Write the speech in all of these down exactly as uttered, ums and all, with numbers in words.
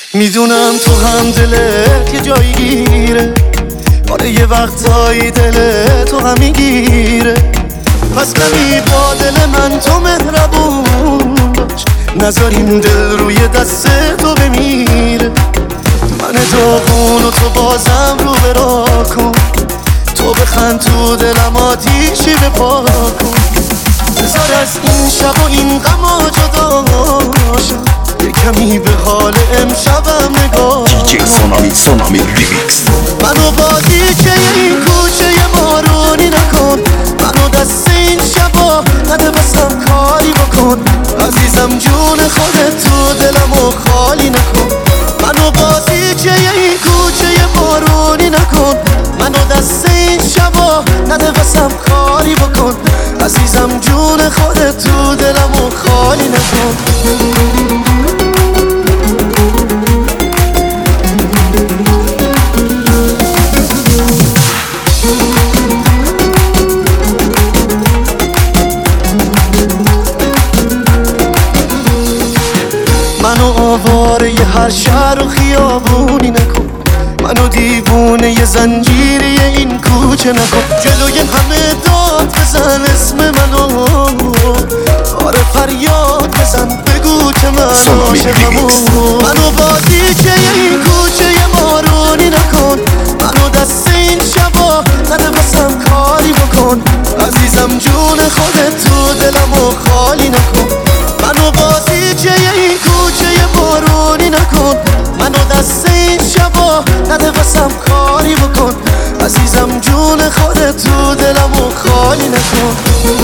میدونم تو هم دلت یه جایی گیره، آره یه وقتایی دل تو هم میگیره. پس کمی با دل من تو مهربون باش، نذاریم دل روی دست تو بمیره. من داغون و تو بازم رو برا کن، تو بخند تو دلم آتیشی بپا کن. بذار از این شب و این غما جدا شم، یه کمی به حال امشبم نگاه. دی جی سونامی سونامی ریمیکس. منو بازیچه این کوچه بارونی نکن، منو دست این شبا نده بسم کاری بکن. عزیزم جون خودت تو دلمو خالی نکن. منو بازیچه این کوچه بارونی نکن، منو دست این شبا نده بسم کاری بکن. عزیزم جون خودت تو دلمو خالی نکن. منو آواره ی هر شهر و خیابونی نکن، منو دیوونه ی زنجیری این کوچه نکن. جلوی همه داد بزن اسم منو، آره فریاد بزن بگو که من عاشقمو. منو بازیچه این کوچه ی بارونی نکن، منو دست این شبا نده بسم کاری بکن. عزیزم جون خودت تو دلمو خالی نکن. منو بازیچه این کوچه ی بارونی نکن، منو دست این شبا نده بسم کاری بکن. عزیزم جون خودت تو دلمو خالی نکن.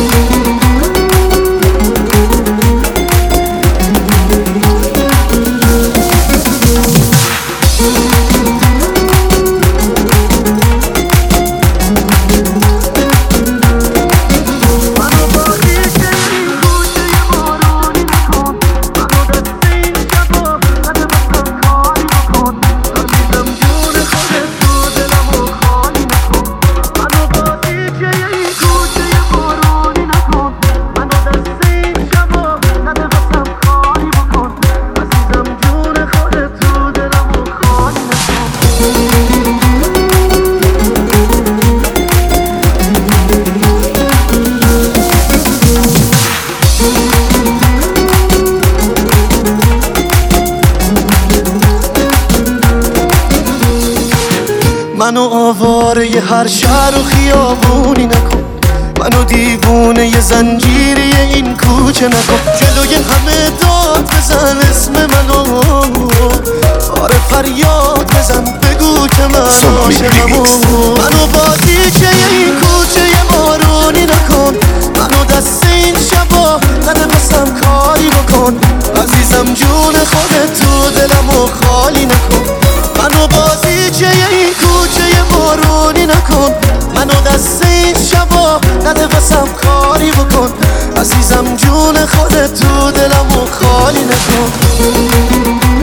منو آواره ی هر شهر و خیابونی نکن، منو دیوونه ی زنجیری این کوچه نکن. جلوی همه داد بزن اسم منو، آره فریاد بزن بگو که من عاشقمو. منو بازیچه این کوچه ی بارونی نکن، منو دست این شبا نده بسم کاری بکن. عزیزم جون خودت تو دلمو خالی نکن. منو بازیچه این کوچه ی بارونی نکن، منو دست این شبا نده بسم کاری بکن. عزیزم جون خودت تو دلمو خالی نکن.